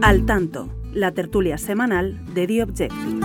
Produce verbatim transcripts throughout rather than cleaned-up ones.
Al Tanto, la tertulia semanal de The Objective.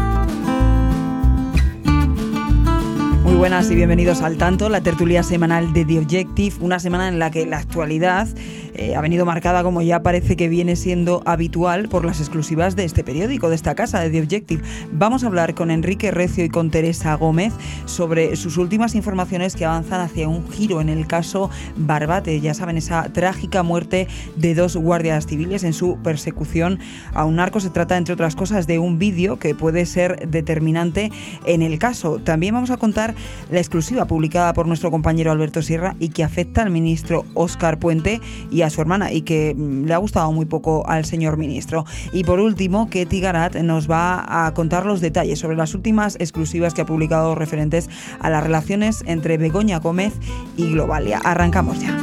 Muy buenas y bienvenidos al Tanto, la tertulia semanal de The Objective, una semana en la que la actualidad eh, ha venido marcada, como ya parece que viene siendo habitual, por las exclusivas de este periódico, de esta casa, de The Objective. Vamos a hablar con Enrique Recio y con Teresa Gómez sobre sus últimas informaciones que avanzan hacia un giro en el caso Barbate. Ya saben, esa trágica muerte de dos guardias civiles en su persecución a un narco. Se trata, entre otras cosas, de un vídeo que puede ser determinante en el caso. También vamos a contar la exclusiva publicada por nuestro compañero Alberto Sierra y que afecta al ministro Óscar Puente y a su hermana, y que le ha gustado muy poco al señor ministro. Y por último, Ketty Garat nos va a contar los detalles sobre las últimas exclusivas que ha publicado referentes a las relaciones entre Begoña Gómez y Globalia. Arrancamos ya.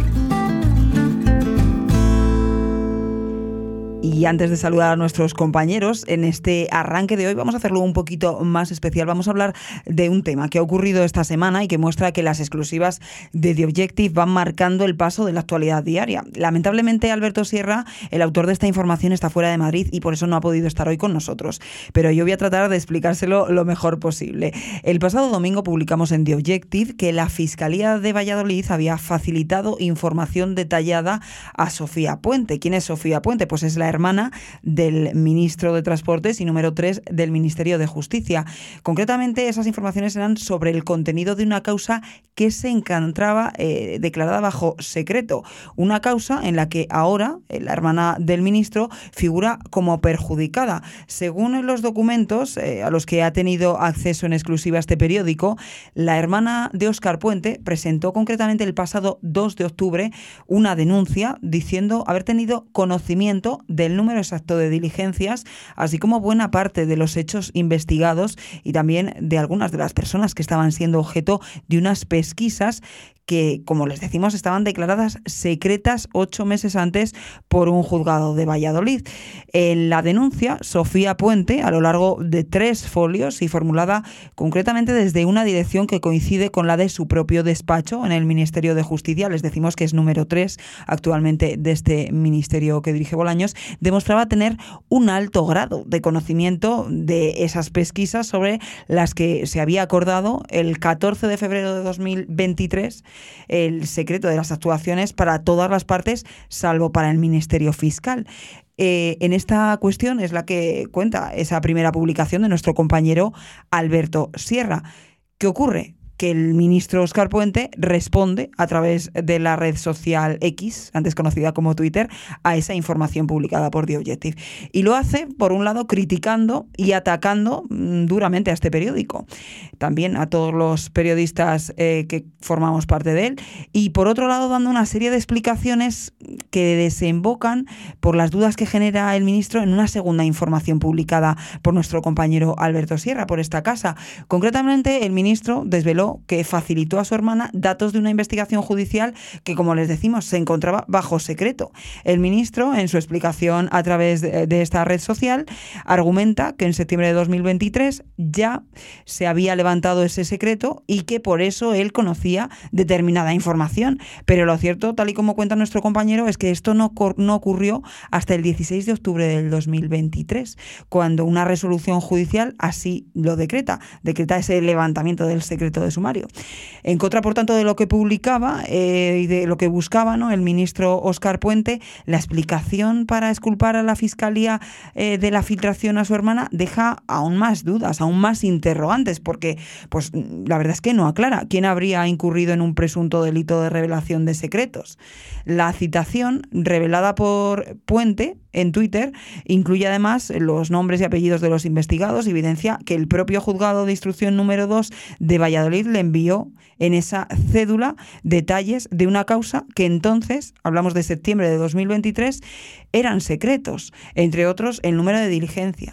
Y antes de saludar a nuestros compañeros, en este arranque de hoy vamos a hacerlo un poquito más especial. Vamos a hablar de un tema que ha ocurrido esta semana y que muestra que las exclusivas de The Objective van marcando el paso de la actualidad diaria. Lamentablemente, Alberto Sierra, el autor de esta información, está fuera de Madrid y por eso no ha podido estar hoy con nosotros. Pero yo voy a tratar de explicárselo lo mejor posible. El pasado domingo publicamos en The Objective que la Fiscalía de Valladolid había facilitado información detallada a Sofía Puente. ¿Quién es Sofía Puente? Pues es la hermana del ministro de Transportes y número tres del Ministerio de Justicia. Concretamente, esas informaciones eran sobre el contenido de una causa que se encontraba eh, declarada bajo secreto. Una causa en la que ahora eh, la hermana del ministro figura como perjudicada. Según los documentos eh, a los que ha tenido acceso en exclusiva este periódico, la hermana de Óscar Puente presentó concretamente el pasado dos de octubre una denuncia diciendo haber tenido conocimiento del número exacto de diligencias, así como buena parte de los hechos investigados y también de algunas de las personas que estaban siendo objeto de unas pesquisas que, como les decimos, estaban declaradas secretas ocho meses antes por un juzgado de Valladolid. En la denuncia, Sofía Puente, a lo largo de tres folios y formulada concretamente desde una dirección que coincide con la de su propio despacho en el Ministerio de Justicia, les decimos que es número tres actualmente de este ministerio que dirige Bolaños, demostraba tener un alto grado de conocimiento de esas pesquisas sobre las que se había acordado el catorce de febrero de dos mil veintitrés el secreto de las actuaciones para todas las partes, salvo para el Ministerio Fiscal. Eh, en esta cuestión es la que cuenta esa primera publicación de nuestro compañero Alberto Sierra. ¿Qué ocurre? Que el ministro Óscar Puente responde a través de la red social X, antes conocida como Twitter, a esa información publicada por The Objective. Y lo hace, por un lado, criticando y atacando mmm, duramente a este periódico, también a todos los periodistas eh, que formamos parte de él, y por otro lado dando una serie de explicaciones que desembocan por las dudas que genera el ministro en una segunda información publicada por nuestro compañero Alberto Sierra, por esta casa. Concretamente, el ministro desveló que facilitó a su hermana datos de una investigación judicial que, como les decimos, se encontraba bajo secreto. El ministro, en su explicación a través de, de esta red social, argumenta que en septiembre de dos mil veintitrés ya se había levantado ese secreto y que por eso él conocía determinada información. Pero lo cierto, tal y como cuenta nuestro compañero, es que esto no, no ocurrió hasta el dieciséis de octubre del dos mil veintitrés, cuando una resolución judicial así lo decreta, decreta ese levantamiento del secreto de sumario. En contra, por tanto, de lo que publicaba eh, y de lo que buscaba, ¿no?, el ministro Óscar Puente, la explicación para exculpar a la Fiscalía eh, de la filtración a su hermana deja aún más dudas, aún más interrogantes, porque pues la verdad es que no aclara quién habría incurrido en un presunto delito de revelación de secretos. La citación revelada por Puente en Twitter incluye además los nombres y apellidos de los investigados y evidencia que el propio juzgado de instrucción número dos de Valladolid le envió en esa cédula detalles de una causa que entonces, hablamos de septiembre de dos mil veintitrés, eran secretos, entre otros el número de diligencias,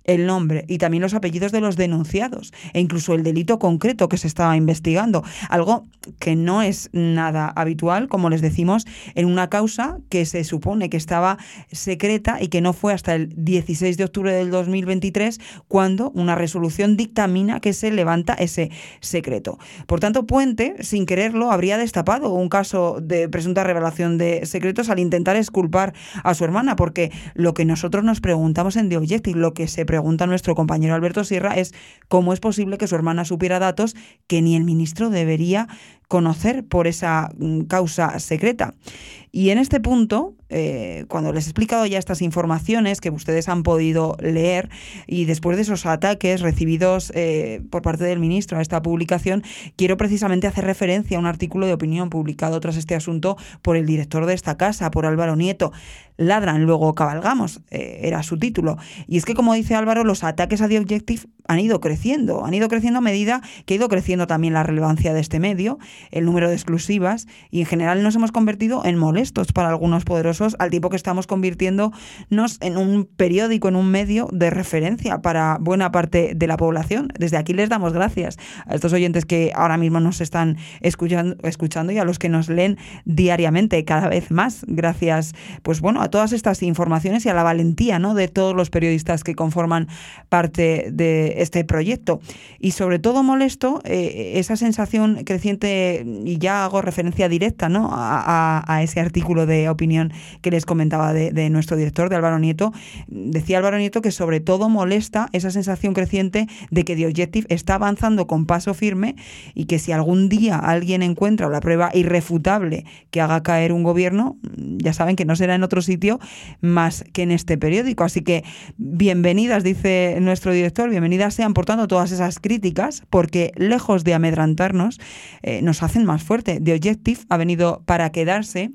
el nombre y también los apellidos de los denunciados e incluso el delito concreto que se estaba investigando, algo que no es nada habitual, como les decimos, en una causa que se supone que estaba secreta y que no fue hasta el dieciséis de octubre del dos mil veintitrés cuando una resolución dictamina que se levanta ese secreto. Por tanto, Puente, sin quererlo, habría destapado un caso de presunta revelación de secretos al intentar exculpar a su hermana, porque lo que nosotros nos preguntamos en The Objective, lo que se pregunta nuestro compañero Alberto Sierra es cómo es posible que su hermana supiera datos que ni el ministro debería conocer por esa causa secreta. Y en este punto, eh, cuando les he explicado ya estas informaciones que ustedes han podido leer y después de esos ataques recibidos eh, por parte del ministro a esta publicación, quiero precisamente hacer referencia a un artículo de opinión publicado tras este asunto por el director de esta casa, por Álvaro Nieto. Ladran, luego cabalgamos, eh, era su título. Y es que, como dice Álvaro, los ataques a The Objective han ido creciendo, han ido creciendo a medida que ha ido creciendo también la relevancia de este medio, el número de exclusivas, y en general nos hemos convertido en molestos para algunos poderosos, al tiempo que estamos convirtiéndonos en un periódico, en un medio de referencia para buena parte de la población. Desde aquí les damos gracias a estos oyentes que ahora mismo nos están escuchando, escuchando y a los que nos leen diariamente, cada vez más. Gracias, pues bueno, a todas estas informaciones y a la valentía, ¿no?, de todos los periodistas que conforman parte de este proyecto. Y sobre todo molesto eh, esa sensación creciente, y ya hago referencia directa, ¿no?, a, a, a ese artículo de opinión que les comentaba de, de nuestro director, de Álvaro Nieto. Decía Álvaro Nieto que sobre todo molesta esa sensación creciente de que The Objective está avanzando con paso firme y que si algún día alguien encuentra la prueba irrefutable que haga caer un gobierno, ya saben que no será en otro sitio más que en este periódico. Así que bienvenidas, dice nuestro director, bienvenidas sean por tanto todas esas críticas, porque lejos de amedrantarnos, eh, nos hacen más fuerte. The Objective ha venido para quedarse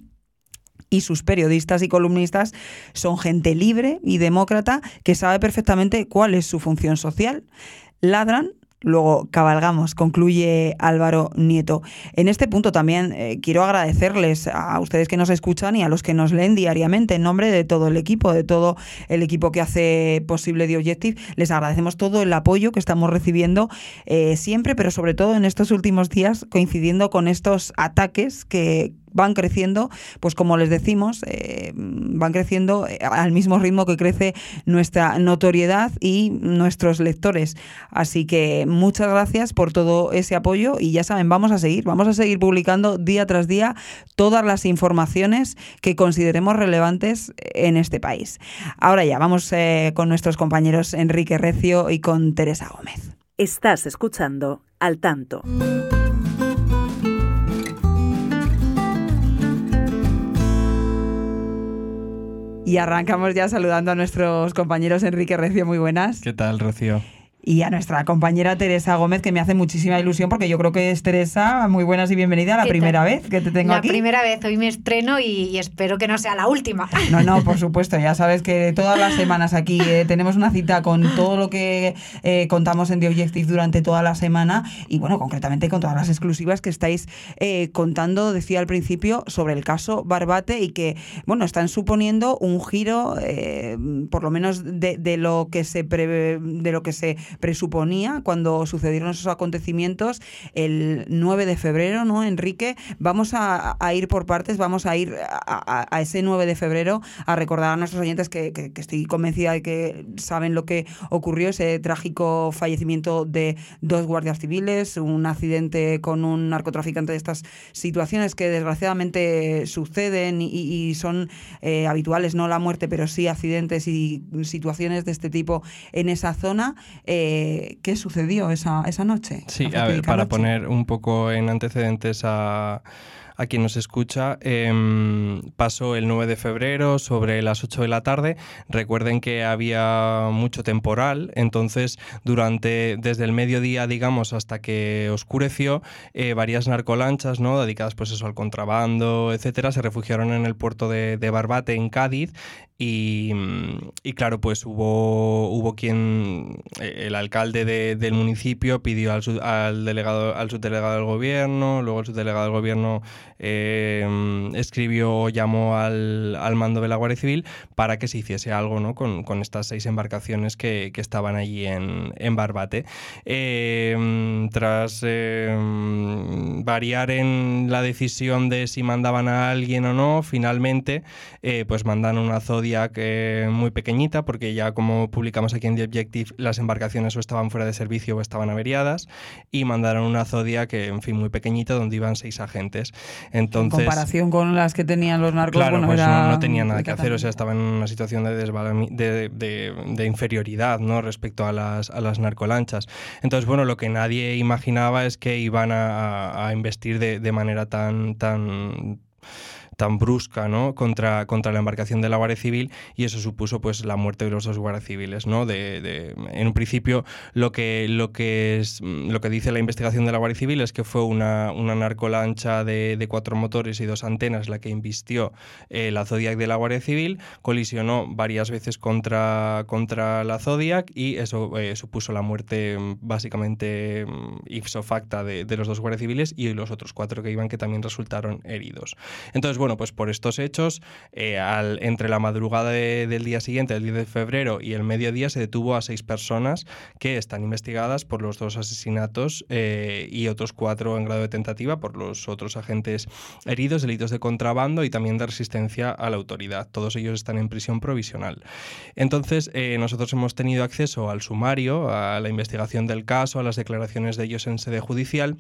y sus periodistas y columnistas son gente libre y demócrata que sabe perfectamente cuál es su función social. Ladran, luego cabalgamos, concluye Álvaro Nieto. En este punto también eh, quiero agradecerles a ustedes que nos escuchan y a los que nos leen diariamente en nombre de todo el equipo, de todo el equipo que hace posible The Objective. Les agradecemos todo el apoyo que estamos recibiendo eh, siempre, pero sobre todo en estos últimos días, coincidiendo con estos ataques que van creciendo, pues como les decimos, eh, van creciendo al mismo ritmo que crece nuestra notoriedad y nuestros lectores. Así que muchas gracias por todo ese apoyo y ya saben, vamos a seguir, vamos a seguir publicando día tras día todas las informaciones que consideremos relevantes en este país. Ahora ya, vamos eh, con nuestros compañeros Enrique Recio y con Teresa Gómez. Estás escuchando Al Tanto. Y arrancamos ya saludando a nuestros compañeros. Enrique Recio, muy buenas. ¿Qué tal, Rocío? Y a nuestra compañera Teresa Gómez, que me hace muchísima ilusión, porque yo creo que es Teresa, muy buenas y bienvenida, la primera tal? vez que te tengo la aquí. La primera vez, hoy me estreno y, y espero que no sea la última. No, no, por supuesto, ya sabes que todas las semanas aquí eh, tenemos una cita con todo lo que eh, contamos en The Objective durante toda la semana y bueno, concretamente con todas las exclusivas que estáis eh, contando, decía al principio, sobre el caso Barbate y que, bueno, están suponiendo un giro, eh, por lo menos de, de lo que se pre, de lo que se presuponía cuando sucedieron esos acontecimientos el nueve de febrero, ¿no, Enrique? Vamos a, a ir por partes, vamos a ir a, a, a ese nueve de febrero a recordar a nuestros oyentes que, que, que estoy convencida de que saben lo que ocurrió, ese trágico fallecimiento de dos guardias civiles, un accidente con un narcotraficante, de estas situaciones que desgraciadamente suceden y, y son eh, habituales, no la muerte, pero sí accidentes y situaciones de este tipo en esa zona. Eh, ¿Qué sucedió esa, esa noche? Sí, a ver, para noche. poner un poco en antecedentes a... a quien nos escucha, eh, pasó el nueve de febrero sobre las ocho de la tarde. Recuerden que había mucho temporal, entonces durante desde el mediodía, digamos, hasta que oscureció, eh, varias narcolanchas, ¿no?, dedicadas pues eso al contrabando, etcétera, se refugiaron en el puerto de, de Barbate, en Cádiz. Y, y claro, pues hubo hubo quien, el alcalde de, del municipio pidió al, al delegado al subdelegado del gobierno, luego el subdelegado del gobierno eh, escribió o llamó al, al mando de la Guardia Civil para que se hiciese algo, ¿no? con, con estas seis embarcaciones que, que estaban allí en, en Barbate. Eh, tras eh, variar en la decisión de si mandaban a alguien o no, finalmente eh, pues mandan una Zodiac eh, muy pequeñita, porque ya, como publicamos aquí en The Objective, las embarcaciones o estaban fuera de servicio o estaban averiadas, y mandaron una Zodiac que, en fin, muy pequeñita, donde iban seis agentes. Entonces, en comparación con las que tenían los narcos, claro, bueno, pues era no, no tenía nada que hacer, o sea, estaban en una situación de, desvalami- de, de, de inferioridad, ¿no? respecto a las, a las narcolanchas. Entonces, bueno, lo que nadie imaginaba es que iban a, a, a investir de, de manera tan, tan tan brusca, ¿no? contra, contra la embarcación de la Guardia Civil, y eso supuso pues la muerte de los dos guardias civiles, ¿no? De, de, en un principio lo que, lo, que es, lo que dice la investigación de la Guardia Civil es que fue una, una narcolancha de, de cuatro motores y dos antenas la que embistió eh, la Zodiac de la Guardia Civil, colisionó varias veces contra, contra la Zodiac, y eso eh, supuso la muerte básicamente ipso facta de, de los dos guardias civiles y los otros cuatro que iban, que también resultaron heridos. Entonces, bueno, pues por estos hechos, eh, al, entre la madrugada de, del día siguiente, el diez de febrero, y el mediodía, se detuvo a seis personas que están investigadas por los dos asesinatos eh, y otros cuatro en grado de tentativa por los otros agentes heridos, delitos de contrabando y también de resistencia a la autoridad. Todos ellos están en prisión provisional. Entonces, eh, nosotros hemos tenido acceso al sumario, a la investigación del caso, a las declaraciones de ellos en sede judicial.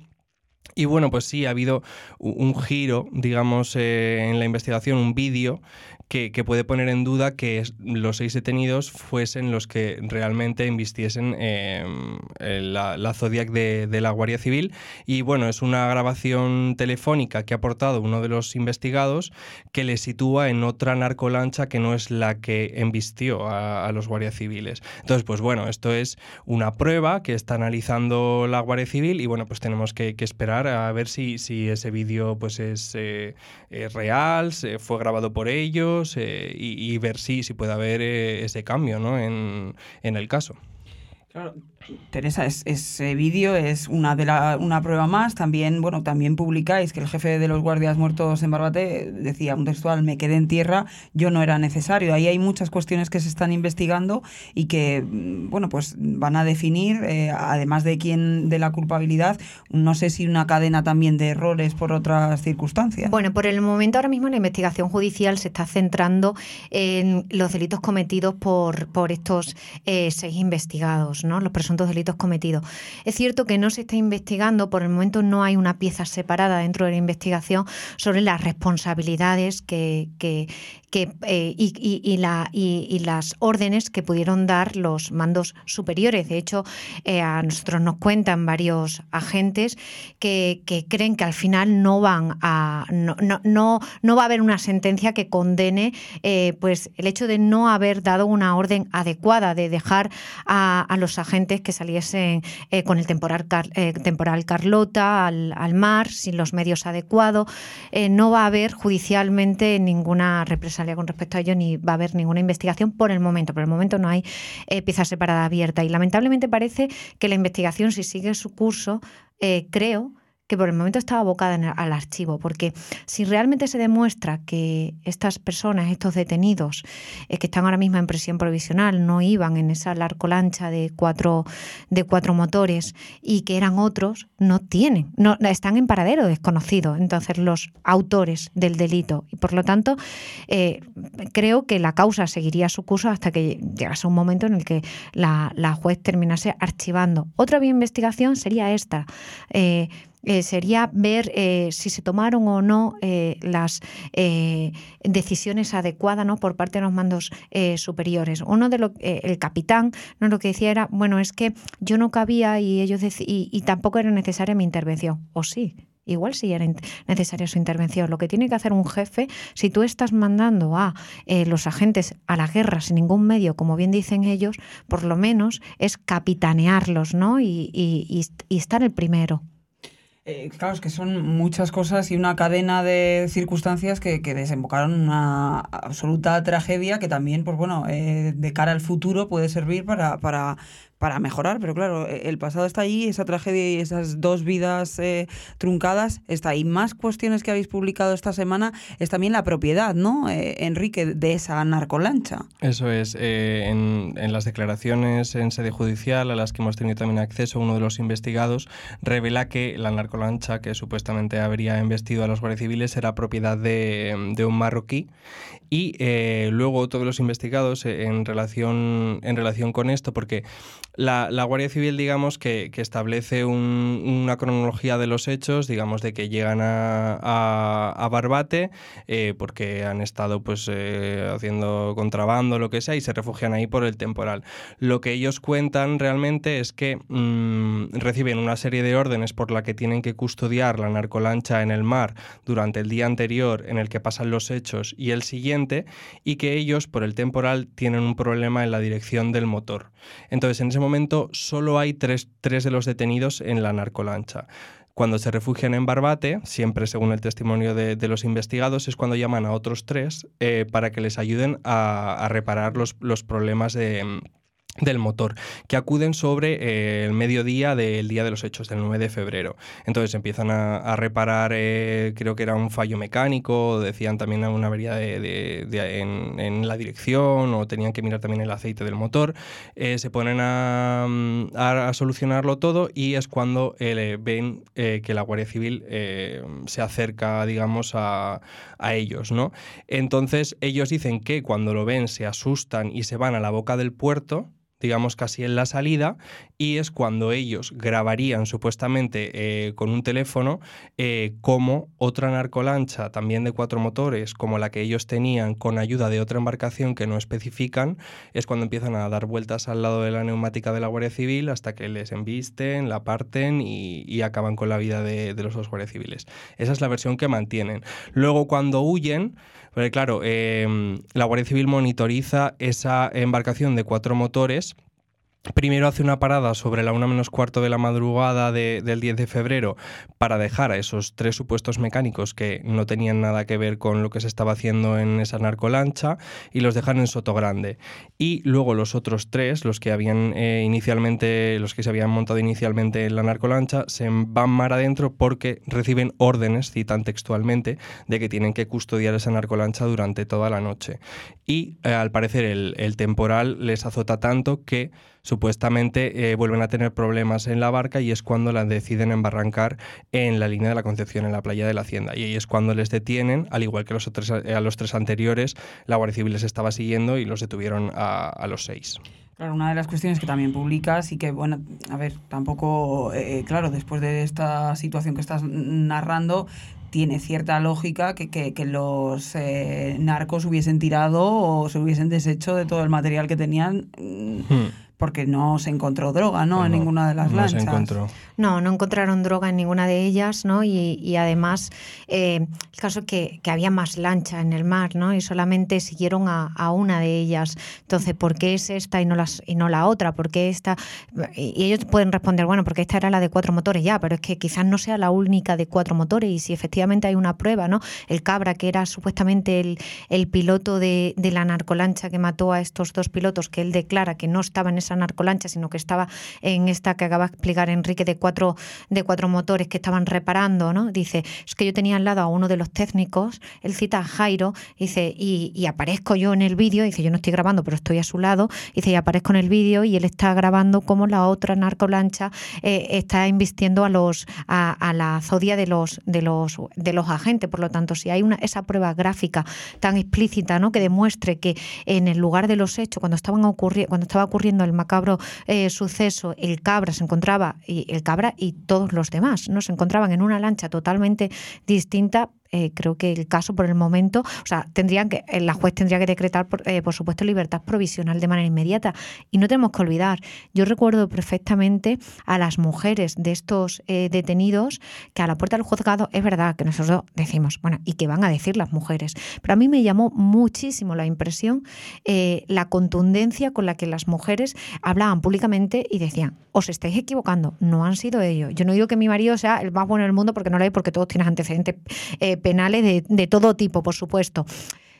Y bueno, pues sí, ha habido un giro, digamos, eh, en la investigación, un vídeo que, que puede poner en duda que los seis detenidos fuesen los que realmente embistiesen eh, la, la Zodiac de, de la Guardia Civil. Y bueno, es una grabación telefónica que ha aportado uno de los investigados, que le sitúa en otra narcolancha que no es la que embistió a, a los guardias civiles. Entonces, pues bueno, esto es una prueba que está analizando la Guardia Civil, y bueno, pues tenemos que, que esperar a ver si, si ese vídeo pues es eh, eh, real, se fue grabado por ellos, eh, y, y ver si, si puede haber eh, ese cambio, ¿no? en, en el caso. Claro, Teresa, es, ese vídeo es una de la, una prueba más. También, bueno, también publicáis que el jefe de los guardias muertos en Barbate decía un textual: me quedé en tierra, yo no era necesario. Ahí hay muchas cuestiones que se están investigando y que, bueno, pues van a definir, eh, además de quién, de la culpabilidad, no sé si una cadena también de errores por otras circunstancias. Bueno, por el momento, ahora mismo la investigación judicial se está centrando en los delitos cometidos por, por estos eh, seis investigados, ¿no? Los presuntos delitos cometidos. Es cierto que no se está investigando, por el momento no hay una pieza separada dentro de la investigación sobre las responsabilidades que, que, que eh, y, y, y, la, y, y las órdenes que pudieron dar los mandos superiores. De hecho, eh, a nosotros nos cuentan varios agentes que, que creen que al final no van a no, no, no, no va a haber una sentencia que condene eh, pues el hecho de no haber dado una orden adecuada, de dejar a, a los agentes que saliesen eh, con el temporal, Car, eh, temporal Carlota al, al mar, sin los medios adecuados. Eh, no va a haber judicialmente ninguna represalia con respecto a ello, ni va a haber ninguna investigación por el momento. Por el momento no hay eh, pieza separada abierta, y lamentablemente parece que la investigación, si sigue su curso, eh, creo que por el momento está abocada en el, al archivo, porque si realmente se demuestra que estas personas, estos detenidos eh, que están ahora mismo en prisión provisional, no iban en esa larcolancha de cuatro, de cuatro motores, y que eran otros, no tienen, no están en paradero desconocido, entonces los autores del delito, y por lo tanto eh, creo que la causa seguiría su curso hasta que llegase un momento en el que la, la juez terminase archivando. Otra vía de investigación sería esta, eh, Eh, sería ver eh, si se tomaron o no eh, las eh, decisiones adecuadas, ¿no?, por parte de los mandos eh, superiores. Uno de los, eh, el capitán, ¿no?, lo que decía era, bueno, es que yo no cabía y ellos dec- y, y tampoco era necesaria mi intervención. O sí. Igual sí era necesaria su intervención. Lo que tiene que hacer un jefe, si tú estás mandando a eh, los agentes a la guerra sin ningún medio, como bien dicen ellos, por lo menos es capitanearlos, ¿no?, y, y, y, y estar el primero. Eh, claro, es que son muchas cosas y una cadena de circunstancias que, que desembocaron en una absoluta tragedia que también, pues bueno, eh, de cara al futuro puede servir para, para, para mejorar, pero claro, el pasado está ahí, esa tragedia y esas dos vidas eh, truncadas está ahí. Más cuestiones que habéis publicado esta semana es también la propiedad, ¿no, eh, Enrique, de esa narcolancha? Eso es, eh, en, en las declaraciones en sede judicial a las que hemos tenido también acceso, uno de los investigados revela que la narcolancha que supuestamente habría embestido a los guardias civiles era propiedad de, de un marroquí. Y eh, luego otro de los investigados eh, en, relación, en relación con esto, porque la, la Guardia Civil, digamos, que, que establece un, una cronología de los hechos, digamos, de que llegan a, a, a Barbate eh, porque han estado pues eh, haciendo contrabando, lo que sea, y se refugian ahí por el temporal. Lo que ellos cuentan realmente es que mmm, reciben una serie de órdenes por la que tienen que custodiar la narcolancha en el mar durante el día anterior en el que pasan los hechos y el siguiente, y que ellos, por el temporal, tienen un problema en la dirección del motor. Entonces, en ese momento, solo hay tres, tres de los detenidos en la narcolancha. Cuando se refugian en Barbate, siempre según el testimonio de, de los investigados, es cuando llaman a otros tres eh, para que les ayuden a, a reparar los, los problemas de... del motor, que acuden sobre eh, el mediodía del día de los hechos, del nueve de febrero. Entonces empiezan a, a reparar, eh, creo que era un fallo mecánico, decían también una avería de, de, de, en, en la dirección, o tenían que mirar también el aceite del motor. Eh, se ponen a, a, a solucionarlo todo, y es cuando eh, ven eh, que la Guardia Civil eh, se acerca, digamos, a, a ellos, ¿no? Entonces ellos dicen que cuando lo ven se asustan y se van a la boca del puerto, digamos casi en la salida, y es cuando ellos grabarían supuestamente eh, con un teléfono eh, como otra narcolancha, también de cuatro motores, como la que ellos tenían con ayuda de otra embarcación que no especifican, es cuando empiezan a dar vueltas al lado de la neumática de la Guardia Civil hasta que les embisten, la parten y, y acaban con la vida de, de los dos guardias civiles. Esa es la versión que mantienen. Luego, cuando huyen, porque claro, eh, la Guardia Civil monitoriza esa embarcación de cuatro motores. Primero hace una parada sobre la una menos cuarto de la madrugada de, del diez de febrero para dejar a esos tres supuestos mecánicos que no tenían nada que ver con lo que se estaba haciendo en esa narcolancha, y los dejan en Sotogrande. Y luego los otros tres, los que habían eh, inicialmente, los que se habían montado inicialmente en la narcolancha, se van mar adentro porque reciben órdenes, citan textualmente, de que tienen que custodiar esa narcolancha durante toda la noche. Y eh, al parecer el, el temporal les azota tanto que supuestamente eh, vuelven a tener problemas en la barca, y es cuando la deciden embarrancar en la línea de la Concepción, en la playa de la Hacienda. Y ahí es cuando les detienen, al igual que los otros, a los tres anteriores, la Guardia Civil les estaba siguiendo y los detuvieron a, a los seis. Claro, una de las cuestiones que también publicas y que, bueno, a ver, tampoco, eh, claro, después de esta situación que estás narrando, tiene cierta lógica que, que, que los eh, narcos hubiesen tirado o se hubiesen deshecho de todo el material que tenían, hmm. porque no se encontró droga, ¿no? Pues en no, ninguna de las no lanchas. Se encontró. No, no encontraron droga en ninguna de ellas, ¿no? Y, y además, eh, el caso es que, que había más lancha en el mar, ¿no? Y solamente siguieron a, a una de ellas. Entonces, ¿por qué es esta y no, las, y no la otra? ¿Por qué esta? Y ellos pueden responder, bueno, porque esta era la de cuatro motores ya, pero es que quizás no sea la única de cuatro motores, y si efectivamente hay una prueba, ¿no? El Cabra, que era supuestamente el, el piloto de, de la narcolancha que mató a estos dos pilotos, que él declara que no estaba en esa narcolancha, sino que estaba en esta que acaba de explicar Enrique de cuatro, de cuatro motores que estaban reparando, ¿no? Dice, es que yo tenía al lado a uno de los técnicos, él cita a Jairo, dice, y, y aparezco yo en el vídeo, dice, yo no estoy grabando, pero estoy a su lado, dice, y aparezco en el vídeo y él está grabando cómo la otra narcolancha eh, está invistiendo a los a, a la zodia de los de los de los agentes. Por lo tanto, si hay una esa prueba gráfica tan explícita, ¿no? Que demuestre que en el lugar de los hechos, cuando estaban ocurri- cuando estaba ocurriendo el macabro eh, suceso, el Cabra se encontraba, y el Cabra y todos los demás, ¿no? Se encontraban en una lancha totalmente distinta. Eh, creo que el caso por el momento, o sea, tendrían que, la juez tendría que decretar, por, eh, por supuesto, libertad provisional de manera inmediata. Y no tenemos que olvidar, yo recuerdo perfectamente a las mujeres de estos eh, detenidos que a la puerta del juzgado, es verdad que nosotros decimos, bueno, ¿y qué van a decir las mujeres? Pero a mí me llamó muchísimo la impresión, eh, la contundencia con la que las mujeres hablaban públicamente y decían, os estáis equivocando, no han sido ellos. Yo no digo que mi marido sea el más bueno del mundo, porque no lo es, porque todos tienen antecedentes eh, penales de, de todo tipo, por supuesto.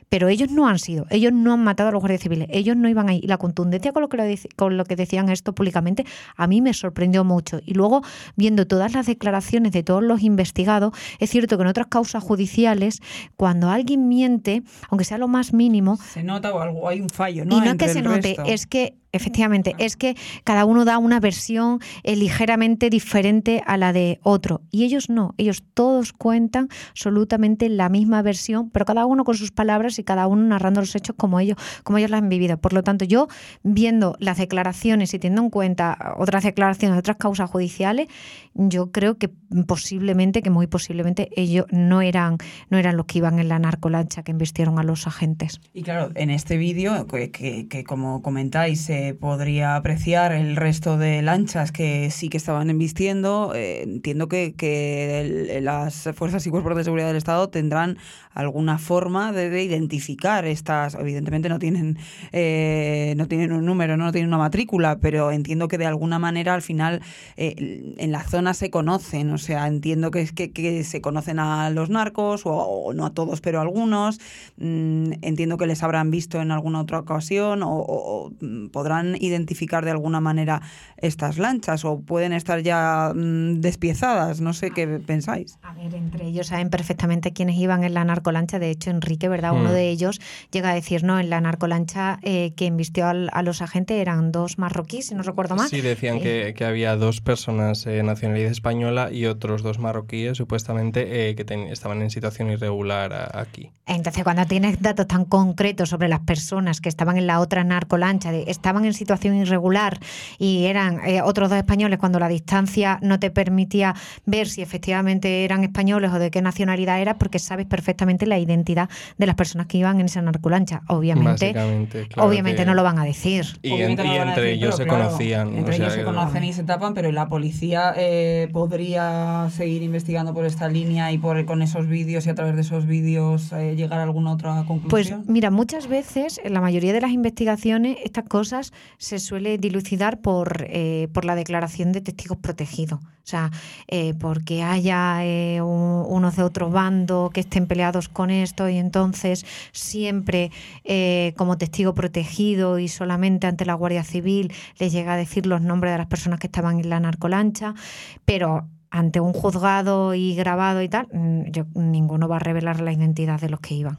pero ellos no han sido, ellos no han matado a los guardias civiles, ellos no iban ahí. Y la contundencia con lo que, lo dec- con lo que decían esto públicamente a mí me sorprendió mucho. Y luego, viendo todas las declaraciones de todos los investigados, es cierto que en otras causas judiciales, cuando alguien miente, aunque sea lo más mínimo... Se nota o algo, hay un fallo, ¿no? Y no es Entre que se el note, resto. es que efectivamente, es que cada uno da una versión eh, ligeramente diferente a la de otro. Y ellos no, ellos todos cuentan absolutamente la misma versión, pero cada uno con sus palabras y cada uno narrando los hechos como ellos, como ellos la han vivido. Por lo tanto, yo, viendo las declaraciones y teniendo en cuenta otras declaraciones de otras causas judiciales, yo creo que posiblemente, que muy posiblemente, ellos no eran, no eran los que iban en la narcolancha que embistieron a los agentes. Y claro, en este vídeo, que, que, que como comentáis, se eh, podría apreciar el resto de lanchas que sí que estaban embistiendo. Eh, entiendo que, que el, las fuerzas y cuerpos de seguridad del Estado tendrán alguna forma de, de identificar estas. Evidentemente no tienen, eh, no tienen un número, no tienen una matrícula, pero entiendo que de alguna manera al final eh, en la zona se conocen. O sea, entiendo que, que, que se conocen a los narcos, o, o no a todos, pero a algunos. Mm, entiendo que les habrán visto en alguna otra ocasión, o, o, o podrán identificar de alguna manera estas lanchas, o pueden estar ya mmm, despiezadas. No sé qué pensáis. A ver, entre ellos saben perfectamente quiénes iban en la narcolancha. De hecho, Enrique, ¿verdad? Mm. Uno de ellos llega a decir, no, en la narcolancha eh, que embistió al, a los agentes eran dos marroquíes, si no recuerdo mal. Sí, decían eh. que, que había dos personas de eh, nacionalidad española y otros dos marroquíes, supuestamente, eh, que ten, estaban en situación irregular a, aquí. Entonces, cuando tienes datos tan concretos sobre las personas que estaban en la otra narcolancha, de, estaban en situación irregular y eran eh, otros dos españoles, cuando la distancia no te permitía ver si efectivamente eran españoles o de qué nacionalidad eras, porque sabes perfectamente la identidad de las personas que iban en esa narcolancha. Obviamente, claro obviamente que... no lo van a decir. Y, en, no y entre decir, ellos se claro, conocían. Entre o sea, ellos se conocen y se tapan, pero la policía eh, podría seguir investigando por esta línea y por con esos vídeos y a través de esos vídeos eh, llegar a alguna otra conclusión. Pues mira, muchas veces en la mayoría de las investigaciones estas cosas se suele dilucidar por, eh, por la declaración de testigos protegidos. O sea, eh, porque haya eh, un, unos de otro bando que estén peleados con esto y entonces siempre eh, como testigo protegido y solamente ante la Guardia Civil les llega a decir los nombres de las personas que estaban en la narcolancha, pero ante un juzgado y grabado y tal, yo, ninguno va a revelar la identidad de los que iban.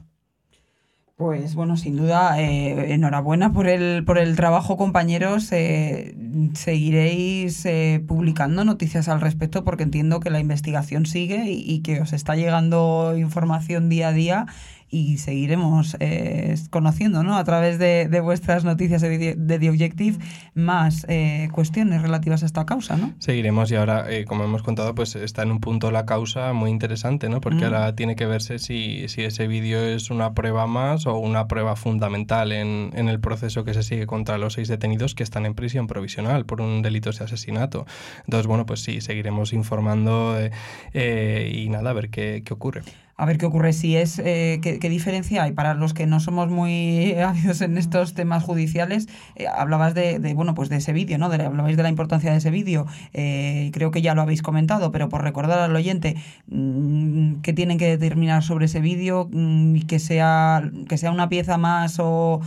Pues bueno, sin duda, eh, enhorabuena por el por el trabajo, compañeros. Eh, seguiréis eh, publicando noticias al respecto, porque entiendo que la investigación sigue y, y que os está llegando información día a día, y seguiremos eh, conociendo, ¿no?, a través de, de vuestras noticias de, de The Objective más eh, cuestiones relativas a esta causa, ¿no? Seguiremos, y ahora, eh, como hemos contado, pues está en un punto la causa muy interesante, ¿no? Porque mm. ahora tiene que verse si, si ese vídeo es una prueba más o una prueba fundamental en, en el proceso que se sigue contra los seis detenidos que están en prisión provisional por un delito de asesinato. Entonces, bueno, pues sí, seguiremos informando eh, eh, y nada, a ver qué, qué ocurre. A ver qué ocurre, si es eh, qué, qué diferencia hay para los que no somos muy ávidos en estos temas judiciales. Eh, hablabas de, de bueno pues de ese vídeo, ¿no? De, hablabais de la importancia de ese vídeo. Eh, creo que ya lo habéis comentado, pero por recordar al oyente mmm, qué tienen que determinar sobre ese vídeo, mmm, que sea que sea una pieza más o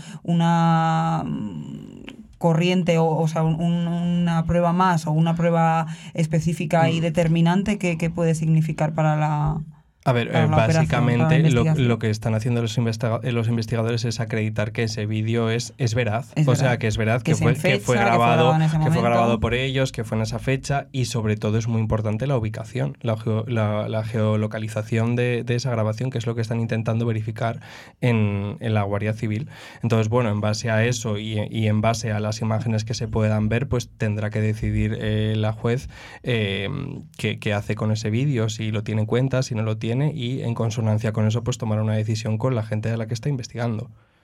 una corriente, o, o sea, un, una prueba más o una prueba específica mm. y determinante, que, que puede significar para la... A ver, eh, básicamente lo, lo que están haciendo los, investiga los investigadores es acreditar que ese vídeo es, es veraz. Es o verdad. sea, que es verdad que, que, fue, fecha, que, fue, grabado, que, fue, que fue grabado por ellos, que fue en esa fecha, y sobre todo es muy importante la ubicación, la, geo, la, la geolocalización de, de esa grabación, que es lo que están intentando verificar en, en la Guardia Civil. Entonces, bueno, en base a eso y, y en base a las imágenes que se puedan ver, pues tendrá que decidir eh, la juez eh, qué, qué hace con ese vídeo, si lo tiene en cuenta, si no lo tiene, y en consonancia con eso pues tomar una decisión con la gente a la que está investigando.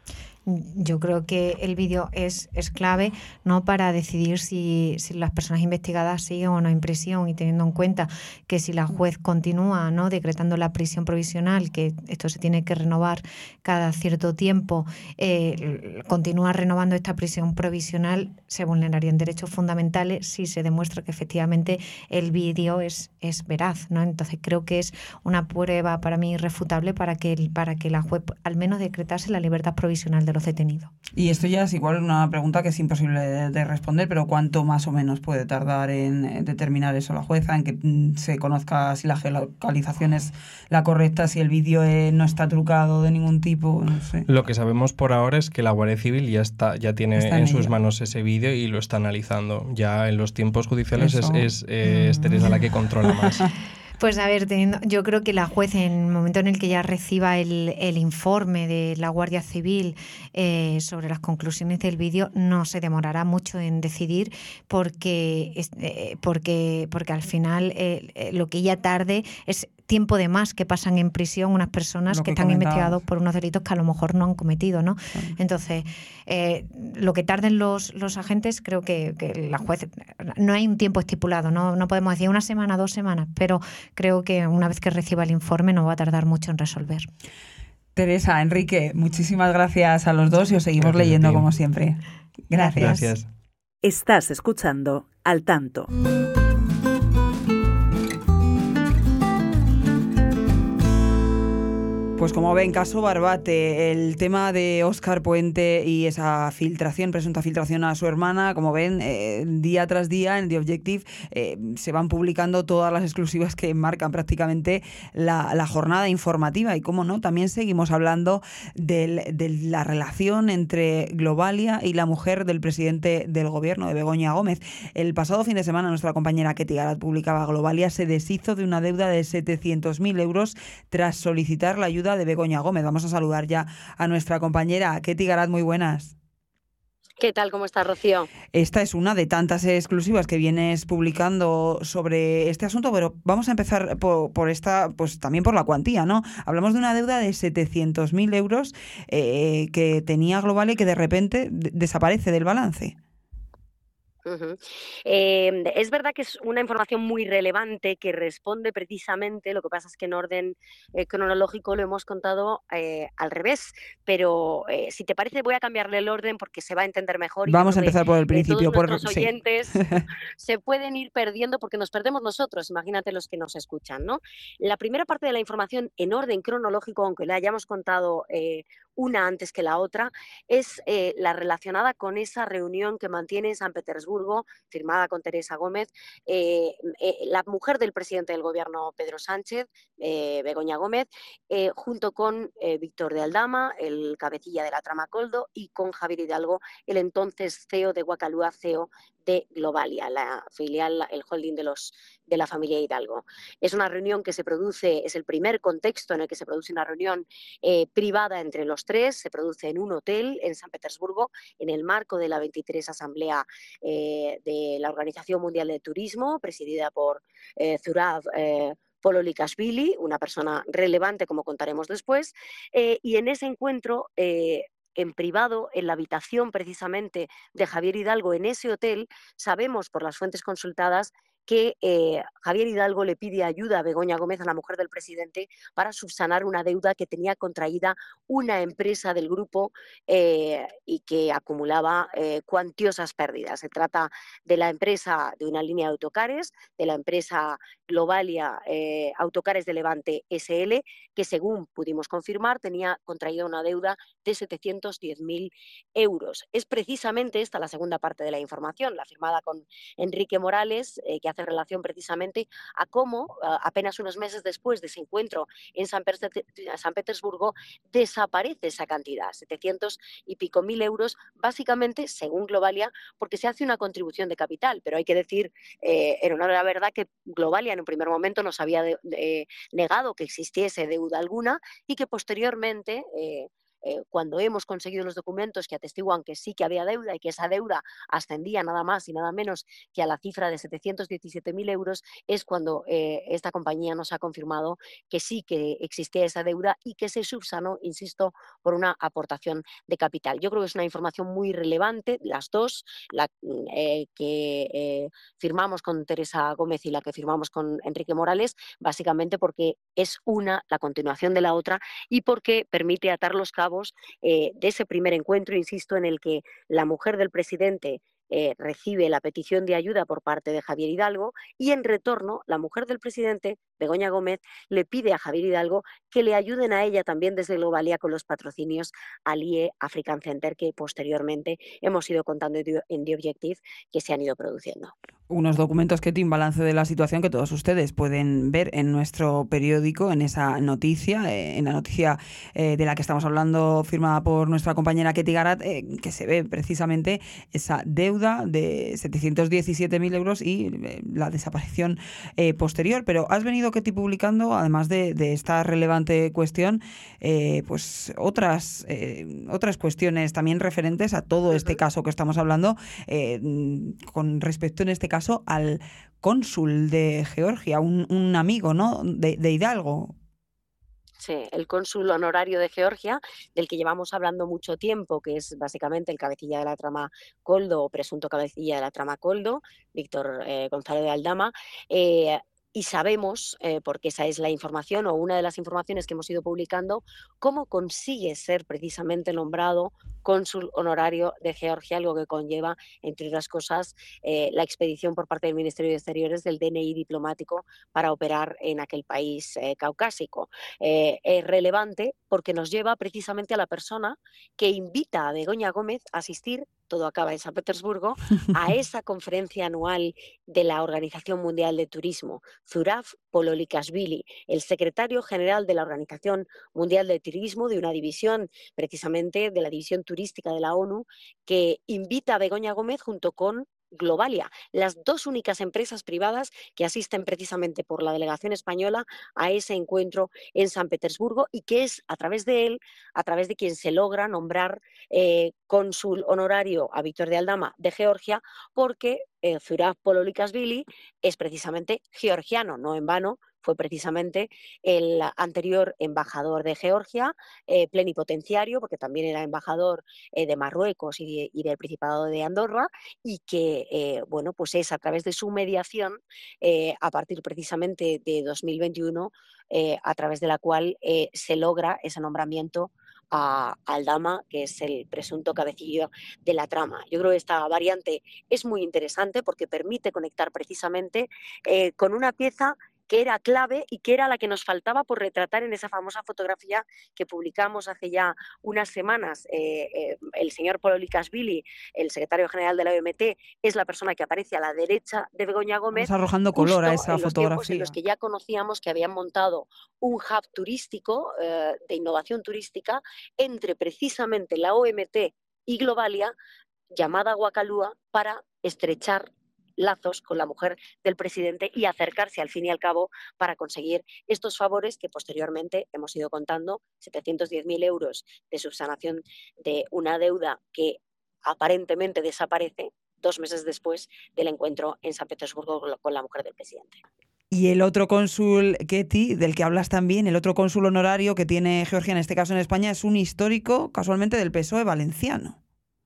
Yo creo que el vídeo es, es clave, ¿no?, para decidir si, si las personas investigadas siguen o no en prisión, y teniendo en cuenta que si la juez continúa, ¿no?, decretando la prisión provisional, que esto se tiene que renovar cada cierto tiempo, eh, continúa renovando esta prisión provisional, se vulnerarían derechos fundamentales si se demuestra que efectivamente el vídeo es, es veraz, ¿no? Entonces creo que es una prueba para mí irrefutable para que, para que la juez al menos decretase la libertad provisional de los detenidos. Y esto ya es igual una pregunta que es imposible de, de responder, pero ¿cuánto más o menos puede tardar en determinar eso la jueza, en que mm, se conozca si la geolocalización es la correcta, si el vídeo eh, no está trucado de ningún tipo? No sé. Lo que sabemos por ahora es que la Guardia Civil ya está, ya tiene Está en en sus ello. manos ese vídeo y lo está analizando. Ya en los tiempos judiciales es, Eso. es, eh, es Teresa la que controla más. Pues a ver, teniendo, yo creo que la juez, en el momento en el que ya reciba el, el informe de la Guardia Civil eh, sobre las conclusiones del vídeo, no se demorará mucho en decidir, porque, eh, porque, porque al final eh, lo que ella tarde es tiempo de más que pasan en prisión unas personas Lo que, que están comentabas. investigados por unos delitos que a lo mejor no han cometido, ¿no? Claro. Entonces, eh, lo que tarden los, los agentes, creo que, que la juez, no hay un tiempo estipulado, no, no podemos decir una semana, dos semanas, pero creo que una vez que reciba el informe no va a tardar mucho en resolver. Teresa, Enrique, muchísimas gracias a los dos y os seguimos Gracias a leyendo ti. como siempre. Gracias. Gracias. Estás escuchando Al Tanto. Pues como ven, caso Barbate, el tema de Óscar Puente y esa filtración, presunta filtración a su hermana, como ven, eh, día tras día en The Objective eh, se van publicando todas las exclusivas que marcan prácticamente la, la jornada informativa. Y cómo no, también seguimos hablando del, de la relación entre Globalia y la mujer del presidente del gobierno, de Begoña Gómez. El pasado fin de semana nuestra compañera Ketty Garat publicaba: Globalia se deshizo de una deuda de setecientos mil euros tras solicitar la ayuda de Begoña Gómez. Vamos a saludar ya a nuestra compañera Ketty Garat. Muy buenas. ¿Qué tal? ¿Cómo estás, Rocío? Esta es una de tantas exclusivas que vienes publicando sobre este asunto, pero vamos a empezar por, por esta, pues también por la cuantía, ¿no? Hablamos de una deuda de setecientos mil euros eh, que tenía Globalia y que de repente de- desaparece del balance. Ujú. Eh, es verdad que es una información muy relevante que responde precisamente, lo que pasa es que en orden eh, cronológico lo hemos contado eh, al revés, pero eh, si te parece voy a cambiarle el orden porque se va a entender mejor y yo Vamos a creo que empezar por el eh, principio. todos Por, nuestros sí. oyentes se pueden ir perdiendo porque nos perdemos nosotros, imagínate los que nos escuchan, ¿no? La primera parte de la información en orden cronológico, aunque la hayamos contado eh, una antes que la otra, es eh, la relacionada con esa reunión que mantiene en San Petersburgo, firmada con Teresa Gómez, eh, eh, la mujer del presidente del gobierno, Pedro Sánchez, eh, Begoña Gómez, eh, junto con eh, Víctor de Aldama, el cabecilla de la trama Coldo, y con Javier Hidalgo, el entonces C E O de Guacalúa, C E O de Globalia, la filial, el holding de, los, de la familia Hidalgo. Es una reunión que se produce, es el primer contexto en el que se produce una reunión eh, privada entre los tres, se produce en un hotel en San Petersburgo, en el marco de la veintitrés Asamblea eh, de la Organización Mundial de Turismo, presidida por eh, Zurav eh, Pololikashvili, una persona relevante, como contaremos después, eh, y en ese encuentro eh, en privado, en la habitación precisamente de Javier Hidalgo, en ese hotel, sabemos por las fuentes consultadas que eh, Javier Hidalgo le pide ayuda a Begoña Gómez, a la mujer del presidente, para subsanar una deuda que tenía contraída una empresa del grupo eh, y que acumulaba eh, cuantiosas pérdidas. Se trata de la empresa de una línea de autocares, de la empresa Globalia eh, Autocares de Levante S L, que según pudimos confirmar tenía contraída una deuda de setecientos diez mil euros. Es precisamente esta la segunda parte de la información, la firmada con Enrique Morales, eh, que hace relación precisamente a cómo, uh, apenas unos meses después de ese encuentro en San, San Petersburgo, desaparece esa cantidad, setecientos y pico mil euros, básicamente, según Globalia, porque se hace una contribución de capital. Pero hay que decir, eh, en honor a la verdad, que Globalia en un primer momento nos había de, de, negado que existiese deuda alguna y que posteriormente... Eh, eh, cuando hemos conseguido los documentos que atestiguan que sí que había deuda y que esa deuda ascendía nada más y nada menos que a la cifra de setecientos diecisiete mil euros, es cuando eh, esta compañía nos ha confirmado que sí que existía esa deuda y que se subsanó, insisto, por una aportación de capital. Yo creo que es una información muy relevante, las dos, la eh, que eh, firmamos con Teresa Gómez y la que firmamos con Enrique Morales, básicamente porque es una la continuación de la otra y porque permite atar los cabos eh, de ese primer encuentro, insisto, en el que la mujer del presidente eh, recibe la petición de ayuda por parte de Javier Hidalgo y en retorno la mujer del presidente, Begoña Gómez, le pide a Javier Hidalgo que le ayuden a ella también desde Globalia con los patrocinios al I E African Center que posteriormente hemos ido contando en The Objective que se han ido produciendo. Unos documentos que tienen balance de la situación que todos ustedes pueden ver en nuestro periódico, en esa noticia, eh, en la noticia eh, de la que estamos hablando, firmada por nuestra compañera Ketty Garat, eh, que se ve precisamente esa deuda de setecientos diecisiete mil euros y eh, la desaparición eh, posterior. Pero has venido, Ketty, publicando, además de, de esta relevante cuestión, eh, pues otras, eh, otras cuestiones también referentes a todo este caso que estamos hablando, eh, con respecto en este caso caso al cónsul de Georgia, un, un amigo, ¿no?, de, de Hidalgo. Sí, el cónsul honorario de Georgia, del que llevamos hablando mucho tiempo, que es básicamente el cabecilla de la trama Koldo, o presunto cabecilla de la trama Koldo, Víctor eh, Gonzalo de Aldama, eh, y sabemos, eh, porque esa es la información o una de las informaciones que hemos ido publicando, cómo consigue ser precisamente nombrado cónsul honorario de Georgia, algo que conlleva, entre otras cosas, eh, la expedición por parte del Ministerio de Exteriores del D N I diplomático para operar en aquel país eh, caucásico. Eh, es relevante porque nos lleva precisamente a la persona que invita a Begoña Gómez a asistir, todo acaba en San Petersburgo, a esa conferencia anual de la Organización Mundial de Turismo, Zurab Pololikashvili, el secretario general de la Organización Mundial de Turismo, de una división, precisamente de la división turística de la ONU, que invita a Begoña Gómez junto con Globalia, las dos únicas empresas privadas que asisten precisamente por la delegación española a ese encuentro en San Petersburgo y que es a través de él, a través de quien se logra nombrar eh, cónsul honorario a Víctor de Aldama de Georgia, porque eh, Zurab Pololikashvili es precisamente georgiano, no en vano. Fue precisamente el anterior embajador de Georgia, eh, plenipotenciario, porque también era embajador eh, de Marruecos y, de, y del Principado de Andorra, y que, eh, bueno, pues es a través de su mediación, eh, a partir precisamente de dos mil veintiuno, eh, a través de la cual eh, se logra ese nombramiento a Aldama, que es el presunto cabecillo de la trama. Yo creo que esta variante es muy interesante porque permite conectar precisamente eh, con una pieza que era clave y que era la que nos faltaba por retratar en esa famosa fotografía que publicamos hace ya unas semanas. Eh, eh, el señor Pololikashvili, el secretario general de la O M T, es la persona que aparece a la derecha de Begoña Gómez. Estamos arrojando color a esa en los fotografía. En los que ya conocíamos que habían montado un hub turístico, eh, de innovación turística, entre precisamente la O M T y Globalia, llamada Guacalúa, para estrechar lazos con la mujer del presidente y acercarse al fin y al cabo para conseguir estos favores que posteriormente hemos ido contando, setecientos diez mil euros de subsanación de una deuda que aparentemente desaparece dos meses después del encuentro en San Petersburgo con la mujer del presidente. Y el otro cónsul, Ketty, del que hablas también, el otro cónsul honorario que tiene Georgia, en este caso en España, es un histórico, casualmente, del P S O E valenciano.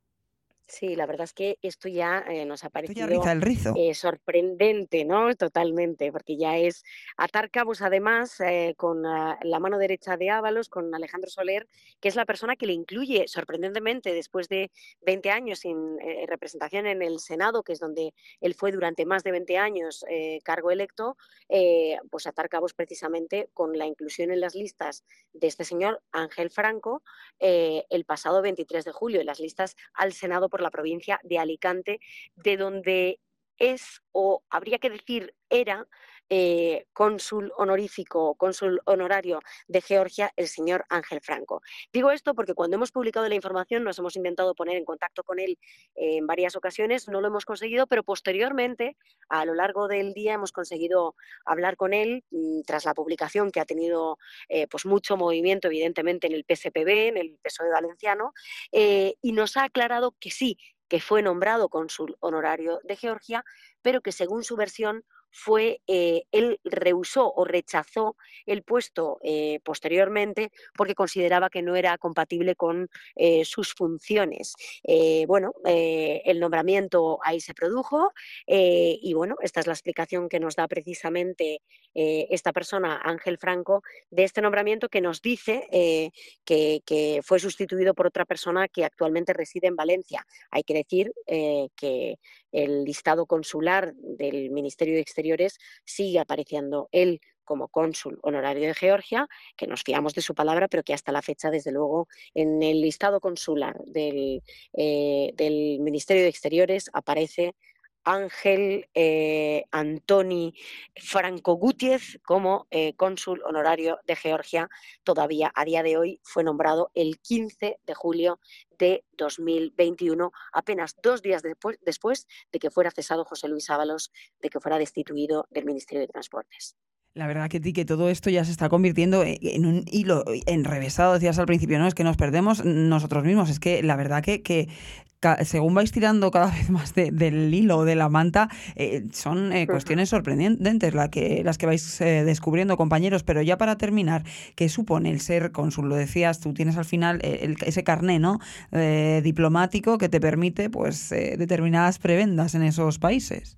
Sí, la verdad es que esto ya eh, nos ha parecido Esto ya riza el rizo. Eh, sorprendente, ¿no? Totalmente, porque ya es atar cabos además eh, con uh, la mano derecha de Ábalos, con Alejandro Soler, que es la persona que le incluye sorprendentemente después de veinte años sin eh, representación en el Senado, que es donde él fue durante más de veinte años eh, cargo electo, eh, pues atar cabos precisamente con la inclusión en las listas de este señor Ángel Franco eh, el pasado veintitrés de julio, en las listas al Senado por la provincia de Alicante, de donde es, o habría que decir era, eh, cónsul honorífico, cónsul honorario de Georgia, el señor Ángel Franco. Digo esto porque cuando hemos publicado la información nos hemos intentado poner en contacto con él eh, en varias ocasiones, no lo hemos conseguido, pero posteriormente, a lo largo del día, hemos conseguido hablar con él mmm, tras la publicación que ha tenido eh, pues mucho movimiento, evidentemente, en el P C P B, en el P S O E valenciano, eh, y nos ha aclarado que sí, que fue nombrado cónsul honorario de Georgia, pero que según su versión fue, eh, él rehusó o rechazó el puesto eh, posteriormente porque consideraba que no era compatible con eh, sus funciones. Eh, bueno, eh, el nombramiento ahí se produjo eh, y bueno, esta es la explicación que nos da precisamente eh, esta persona, Ángel Franco, de este nombramiento, que nos dice eh, que, que fue sustituido por otra persona que actualmente reside en Valencia. Hay que decir eh, que el listado consular del Ministerio de Exteriores sigue apareciendo él como cónsul honorario de Georgia, que nos fiamos de su palabra, pero que hasta la fecha, desde luego, en el listado consular del, eh, del Ministerio de Exteriores aparece Ángel eh, Antoni Franco Gutiérrez como eh, cónsul honorario de Georgia. Todavía a día de hoy fue nombrado el quince de julio de dos mil veintiuno, apenas dos días después, después de que fuera cesado José Luis Ábalos, de que fuera destituido del Ministerio de Transportes. La verdad que, que todo esto ya se está convirtiendo en un hilo enrevesado, decías al principio, ¿no? Es que nos perdemos nosotros mismos. Es que la verdad que, que según vais tirando cada vez más de, del hilo, de la manta, eh, son eh, cuestiones sorprendentes la que, las que vais eh, descubriendo, compañeros. Pero ya para terminar, ¿qué supone el ser cónsul? Lo decías, tú tienes al final el, ese carné, ¿no? Eh, diplomático que te permite pues eh, determinadas prebendas en esos países.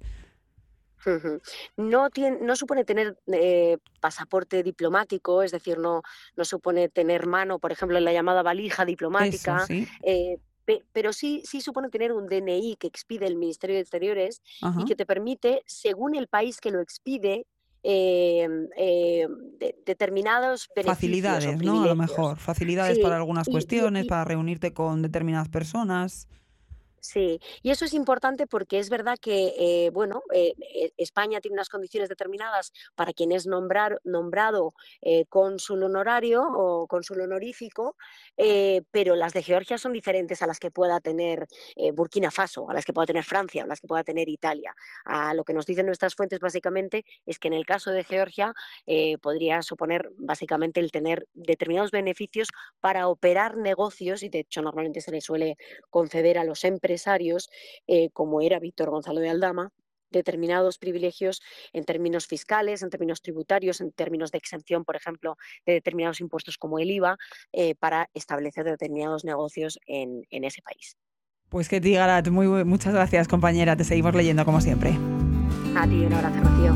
No, tiene, no supone tener eh, pasaporte diplomático, es decir, no, no supone tener mano, por ejemplo, en la llamada valija diplomática, Eso, sí. eh, pe, pero sí, sí supone tener un D N I que expide el Ministerio de Exteriores. Ajá. Y que te permite, según el país que lo expide, Eh, eh, de, determinados beneficios facilidades, o ¿no? A lo mejor, facilidades sí, para algunas y, cuestiones, y, y, para reunirte con determinadas personas. Sí, y eso es importante porque es verdad que, eh, bueno, eh, España tiene unas condiciones determinadas para quien es nombrar, nombrado eh, cónsul honorario o cónsul honorífico, eh, pero las de Georgia son diferentes a las que pueda tener eh, Burkina Faso, a las que pueda tener Francia, a las que pueda tener Italia. A lo que nos dicen nuestras fuentes básicamente es que en el caso de Georgia eh, podría suponer básicamente el tener determinados beneficios para operar negocios, y de hecho normalmente se le suele conceder a los empresarios empresarios, eh, como era Víctor Gonzalo de Aldama, determinados privilegios en términos fiscales, en términos tributarios, en términos de exención, por ejemplo, de determinados impuestos como el I V A, eh, para establecer determinados negocios en, en ese país. Pues Ketty Garat, muy, muy, muchas gracias, compañera. Te seguimos leyendo como siempre. A ti, un abrazo, Rocío.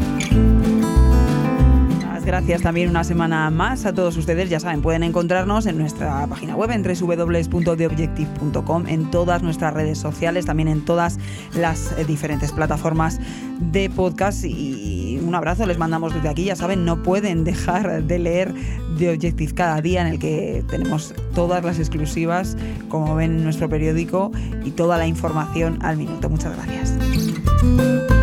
Gracias también una semana más a todos ustedes. Ya saben, pueden encontrarnos en nuestra página web en doble u doble u doble u punto the objective punto com, en todas nuestras redes sociales, también en todas las eh, diferentes plataformas de podcast. Y un abrazo les mandamos desde aquí. Ya saben, no pueden dejar de leer The Objective cada día, en el que tenemos todas las exclusivas, como ven en nuestro periódico, y toda la información al minuto. Muchas gracias.